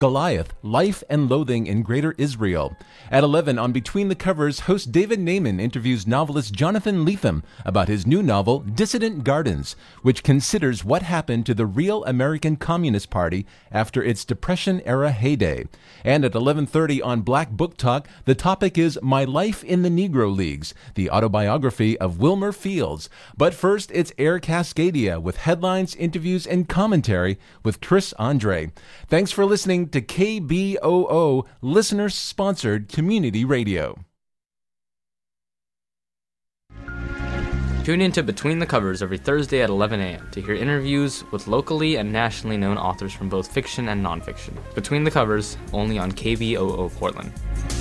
Goliath, Life and Loathing in Greater Israel. At 11 on Between the Covers, host David Naiman interviews novelist Jonathan Lethem about his new novel, Dissident Gardens, which considers what happened to the real American Communist Party after its Depression-era heyday. And at 11:30 on Black Book Talk, the topic is My Life in the Negro Leagues, the autobiography of Wilmer Fields. But first, it's Air Cascadia with headlines, interviews, and commentary with Chris Andre. Thanks for listening to KBOO, listener-sponsored community radio. Tune in to Between the Covers every Thursday at 11 a.m. to hear interviews with locally and nationally known authors from both fiction and nonfiction. Between the Covers, only on KBOO Portland.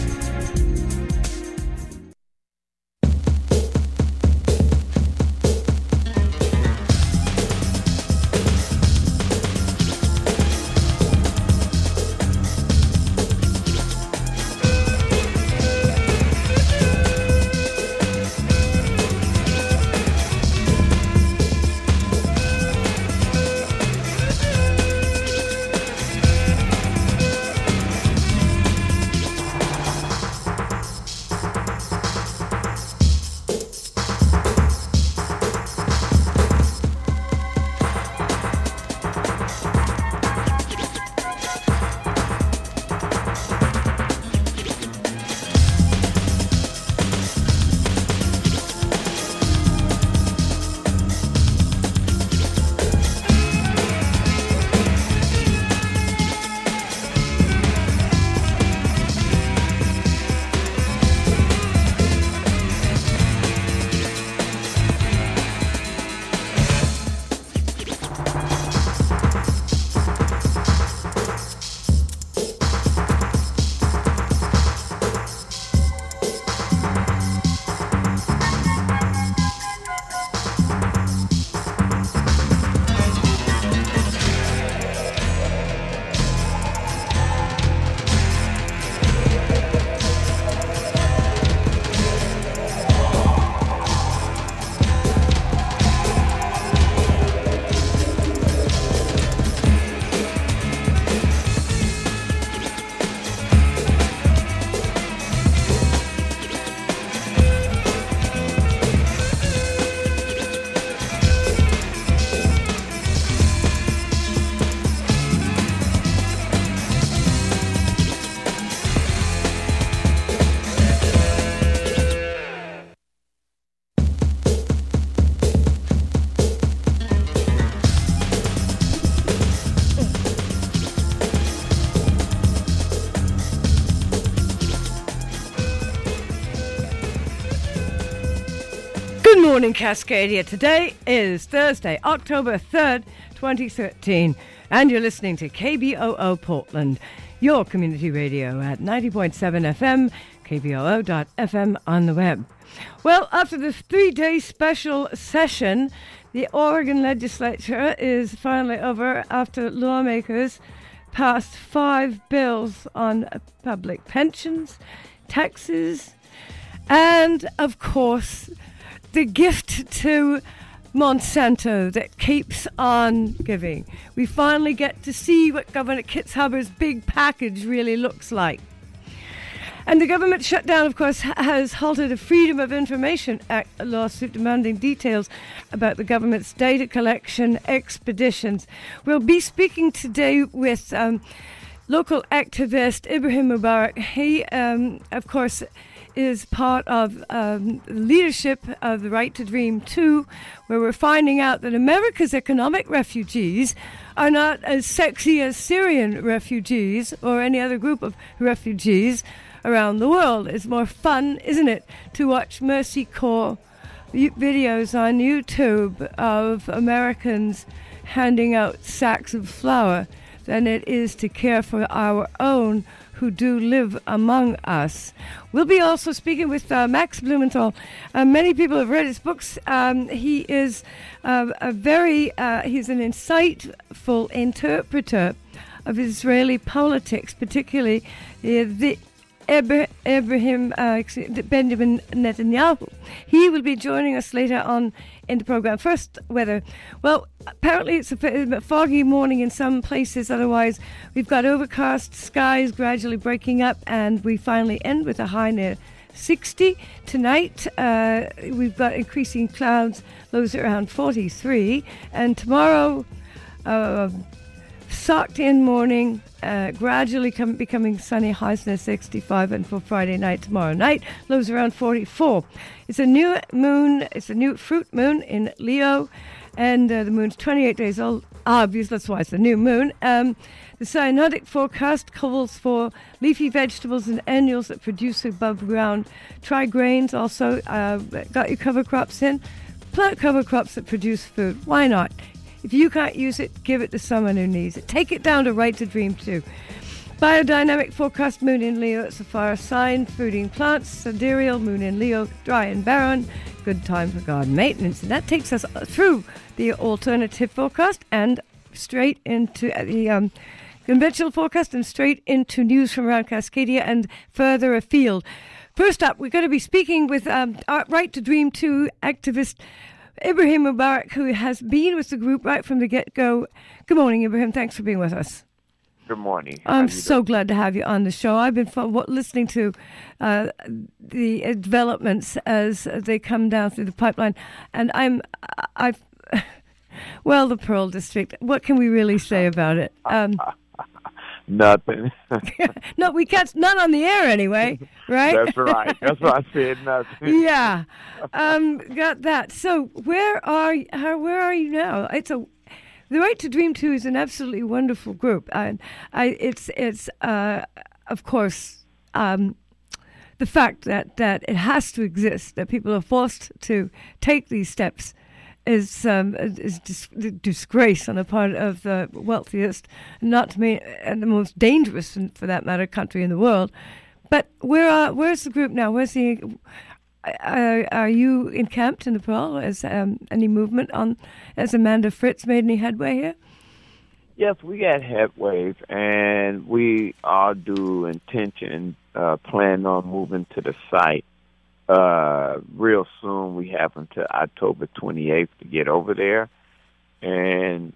Good morning, Cascadia. Today is Thursday, October 3rd, 2013, and you're listening to KBOO Portland, your community radio at 90.7 FM, kboo.fm on the web. Well, after the 3-day special session, the Oregon legislature is finally over after lawmakers passed 5 bills on public pensions, taxes, and, of course, the gift to Monsanto that keeps on giving. We finally get to see what Governor Kitzhaber's big package really looks like. And the government shutdown, of course, has halted a Freedom of Information Act lawsuit demanding details about the government's data collection expeditions. We'll be speaking today with local activist Ibrahim Mubarak. He, of course, is part of leadership of the Right to Dream 2, where we're finding out that America's economic refugees are not as sexy as Syrian refugees or any other group of refugees around the world. It's more fun, isn't it, to watch Mercy Corps videos on YouTube of Americans handing out sacks of flour than it is to care for our own who do live among us. We'll be also speaking with Max Blumenthal. Many people have read his books. He is he's an insightful interpreter of Israeli politics, particularly the Benjamin Netanyahu. He will be joining us later on in the program. First, weather. Well, apparently it's a foggy morning in some places. Otherwise, we've got overcast skies gradually breaking up, and we finally end with a high near 60. Tonight, we've got increasing clouds, lows around 43. And tomorrow, socked in morning, gradually becoming sunny, highs near 65. And for Friday night, tomorrow night, lows around 44. It's a new moon, it's a new fruit moon in Leo, and the moon's 28 days old. Obvious, that's why it's a new moon. The cyanotic forecast calls for leafy vegetables and annuals that produce above ground. Try grains also. Got your cover crops in. Plant cover crops that produce food. Why not? If you can't use it, give it to someone who needs it. Take it down to Right to Dream too. Biodynamic forecast, moon in Leo, it's a fire sign. Fruiting plants, sidereal, moon in Leo, dry and barren. Good time for garden maintenance. And that takes us through the alternative forecast and straight into the conventional forecast and straight into news from around Cascadia and further afield. First up, we're going to be speaking with Right to Dream 2 activist Ibrahim Mubarak, who has been with the group right from the get-go. Good morning, Ibrahim. Thanks for being with us. Good morning. I'm so glad to have you on the show. I've been listening to the developments as they come down through the pipeline, and well, the Pearl District. What can we really say about it? Nothing. No, we can't. Not on the air anyway, right? That's right. That's why I said nothing. Yeah, got that. So where are you now? The Right to Dream 2 is an absolutely wonderful group, and it's of course the fact that it has to exist, that people are forced to take these steps, is disgrace on the part of the wealthiest, not to me, and the most dangerous, for that matter, country in the world. But where's the group now? Are you encamped in the Pearl? Is any movement on? Has Amanda Fritz made any headway here? Yes, we got headways, and we all do intention, plan on moving to the site. Real soon. We have until October 28th to get over there, and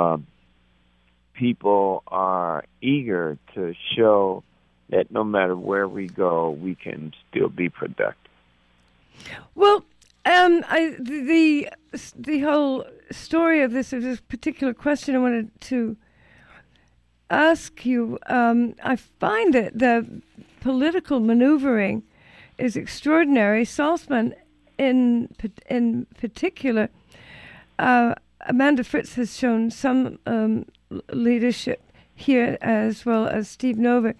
people are eager to show that no matter where we go, we can still be productive. Well, the whole story of this particular question I wanted to ask you. I find that the political maneuvering is extraordinary. Salzman, in particular, Amanda Fritz has shown some leadership here, as well as Steve Novick.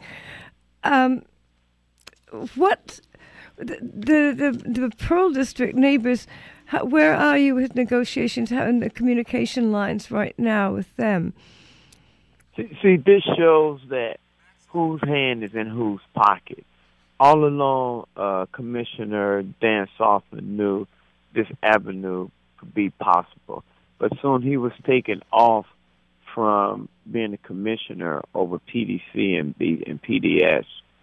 What the Pearl District neighbors? Where are you with negotiations? How in the communication lines right now with them? See, this shows that whose hand is in whose pocket. All along, Commissioner Dan Salzman knew this avenue could be possible. But soon he was taken off from being a commissioner over PDC and PDS.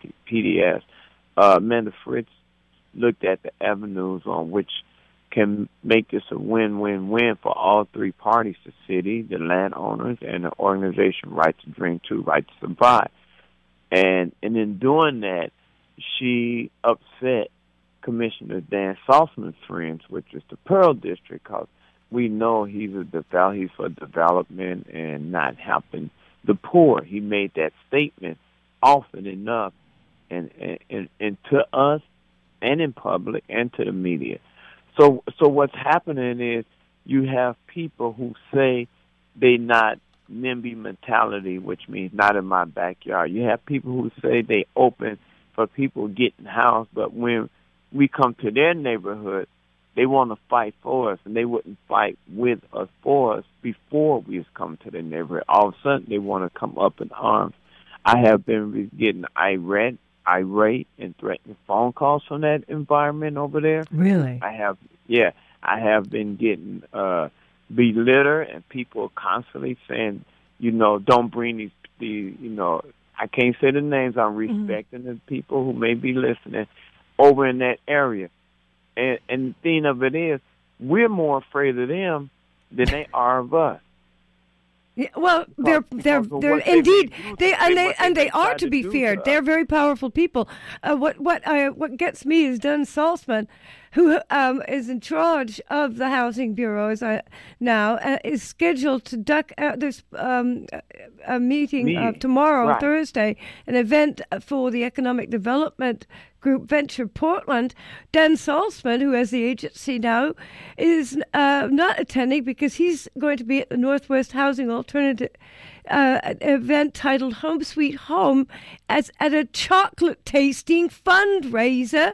Amanda Fritz looked at the avenues on which can make this a win-win-win for all three parties, the city, the landowners, and the organization Right to Dream 2, Right to Survive. And in doing that, she upset Commissioner Dan Salzman's friends, which is the Pearl District, because we know he's for development and not helping the poor. He made that statement often enough, and to us, and in public, and to the media. So what's happening is you have people who say they not NIMBY mentality, which means not in my backyard. You have people who say they open for people getting housed, but when we come to their neighborhood, they want to fight for us, and they wouldn't fight with us for us before we come to their neighborhood. All of a sudden, they want to come up in arms. I have been getting irate and threatening phone calls from that environment over there. Really? I have been getting belittled, and people constantly saying, don't bring these I can't say the names. I'm respecting the people who may be listening over in that area. And the thing of it is, we're more afraid of them than they are of us. Yeah, well, they're indeed they are to be feared. They're very powerful people. What gets me is Dan Salzman, who is in charge of the housing bureaus now, is scheduled to duck out. There's a meeting tomorrow, Thursday, an event for the Economic Development Group Venture Portland. Dan Salzman, who has the agency now, is not attending because he's going to be at the Northwest Housing Alternative event titled Home Sweet Home at a chocolate tasting fundraiser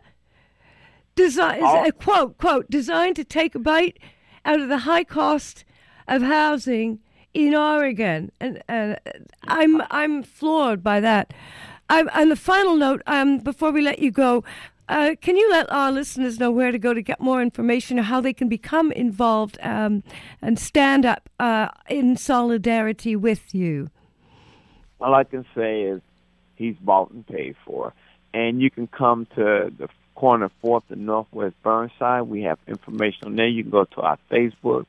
designed to take a bite out of the high cost of housing in Oregon. And I'm floored by that. On the final note, before we let you go, can you let our listeners know where to go to get more information or how they can become involved and stand up in solidarity with you? All I can say is he's bought and paid for. And you can come to the corner 4th and Northwest Burnside. We have information on there. You can go to our Facebook,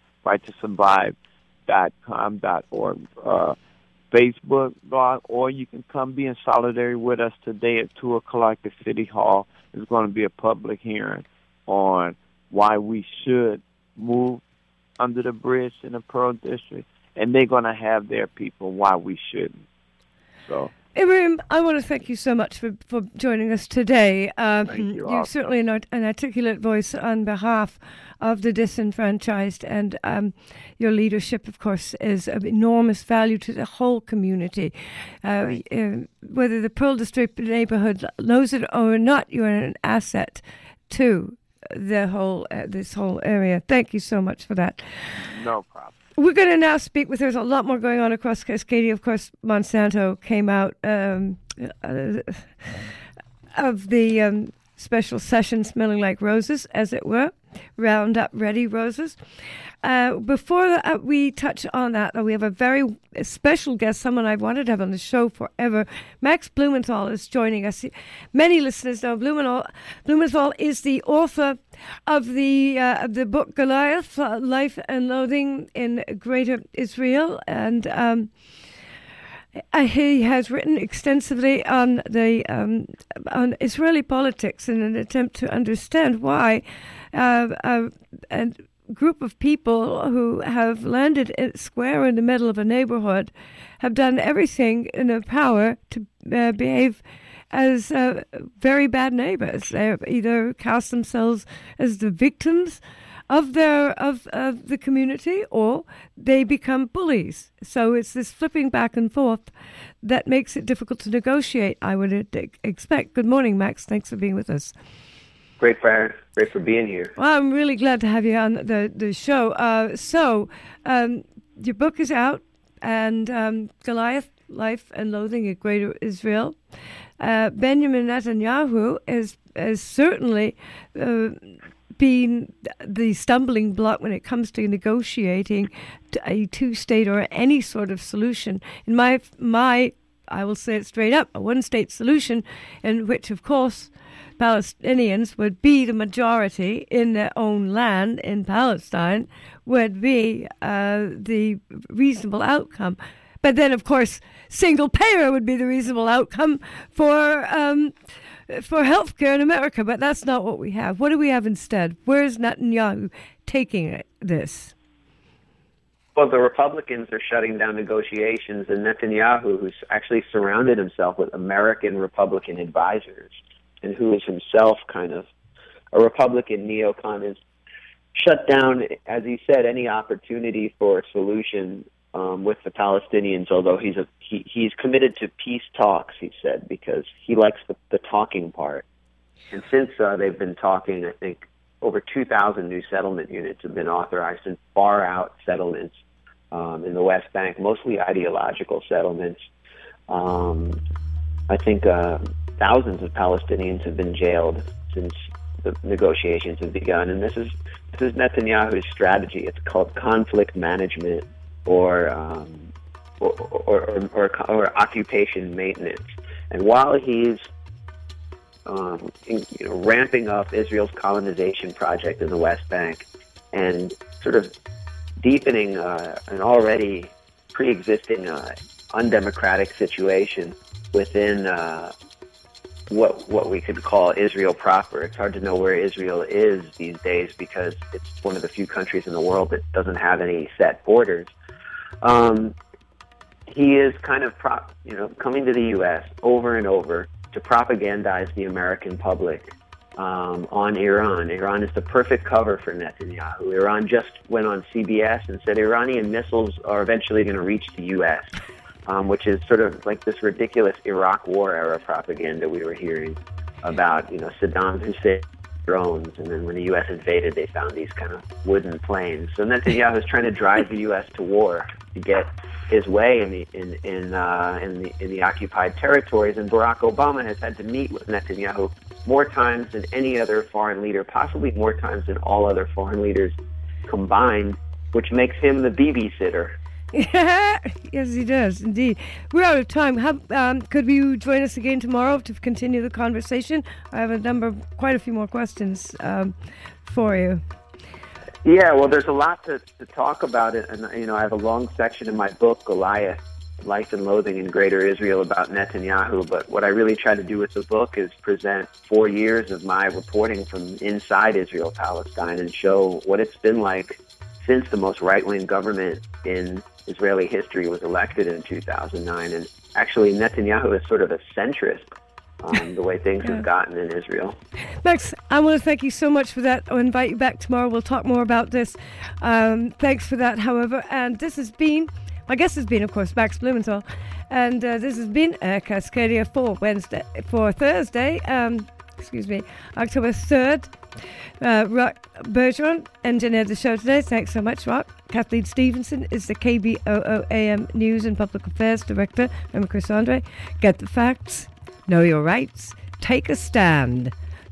righttosurvive.com.org Facebook blog, or you can come be in solidarity with us today at 2 o'clock at City Hall. There's going to be a public hearing on why we should move under the bridge in the Pearl District, and they're going to have their people why we shouldn't. So, Ibrahim, I want to thank you so much for joining us today. Thank you. You're certainly an articulate voice on behalf of the disenfranchised, and your leadership, of course, is of enormous value to the whole community. Whether the Pearl District neighborhood knows it or not, you're an asset to the whole this whole area. Thank you so much for that. No problem. We're going to now speak with, there's a lot more going on across Cascadia. Of course, Monsanto came out of the special session smelling like roses, as it were, Roundup Ready roses. Before we touch on that, we have a very special guest, someone I've wanted to have on the show forever. Max Blumenthal is joining us. Many listeners know Blumenthal is the author of the book Goliath, Life and Loathing in Greater Israel, and he has written extensively on on Israeli politics in an attempt to understand why a group of people who have landed square in the middle of a neighborhood have done everything in their power to behave as very bad neighbors. They either cast themselves as the victims of the community, or they become bullies. So it's this flipping back and forth that makes it difficult to negotiate, I would expect. Good morning, Max. Thanks for being with us. Great for being here. Well, I'm really glad to have you on the show. Your book is out, and Goliath, Life and Loathing in Greater Israel. Benjamin Netanyahu is certainly been the stumbling block when it comes to negotiating a two-state or any sort of solution. In my I will say it straight up, a one-state solution in which, of course, Palestinians would be the majority in their own land in Palestine would be the reasonable outcome. But then, of course, single payer would be the reasonable outcome for healthcare in America. But that's not what we have. What do we have instead? Where is Netanyahu taking this? Well, the Republicans are shutting down negotiations, and Netanyahu, who's actually surrounded himself with American Republican advisors, and who is himself kind of a Republican neocon, has shut down, as he said, any opportunity for a solution with the Palestinians, although he's committed to peace talks, he said, because he likes the talking part. And since they've been talking, I think over 2,000 new settlement units have been authorized in far-out settlements in the West Bank, mostly ideological settlements. I think thousands of Palestinians have been jailed since the negotiations have begun, and this is Netanyahu's strategy. It's called conflict management, or or occupation maintenance. And while he's ramping up Israel's colonization project in the West Bank and sort of deepening an already pre-existing undemocratic situation within what we could call Israel proper. It's hard to know where Israel is these days because it's one of the few countries in the world that doesn't have any set borders. He is kind of coming to the U.S. over and over to propagandize the American public on Iran. Iran is the perfect cover for Netanyahu. Iran just went on CBS and said Iranian missiles are eventually going to reach the U.S., which is sort of like this ridiculous Iraq War era propaganda we were hearing about, Saddam Hussein drones, and then when the U.S. invaded, they found these kind of wooden planes. So Netanyahu is trying to drive the U.S. to war to get his way in the occupied territories, and Barack Obama has had to meet with Netanyahu more times than any other foreign leader, possibly more times than all other foreign leaders combined, which makes him the babysitter. Yeah, yes, he does, indeed. We're out of time. Could you join us again tomorrow to continue the conversation? I have quite a few more questions for you. Yeah, well, there's a lot to talk about it, and I have a long section in my book, Goliath, Life and Loathing in Greater Israel, about Netanyahu. But what I really try to do with the book is present 4 years of my reporting from inside Israel, Palestine, and show what it's been like since the most right-wing government in Israeli history was elected in 2009. And actually, Netanyahu is sort of a centrist, the way things have gotten in Israel. Max, I want to thank you so much for that. I'll invite you back tomorrow. We'll talk more about this. Thanks for that, however. And this has been, my guest has been, of course, Max Blumenthal. And this has been Cascadia for Thursday, October 3rd. Rock Bergeron engineered the show today. Thanks so much, Rock. Kathleen Stevenson is the KBOO AM News and Public Affairs Director. I'm Chris Andre. Get the facts. Know your rights. Take a stand.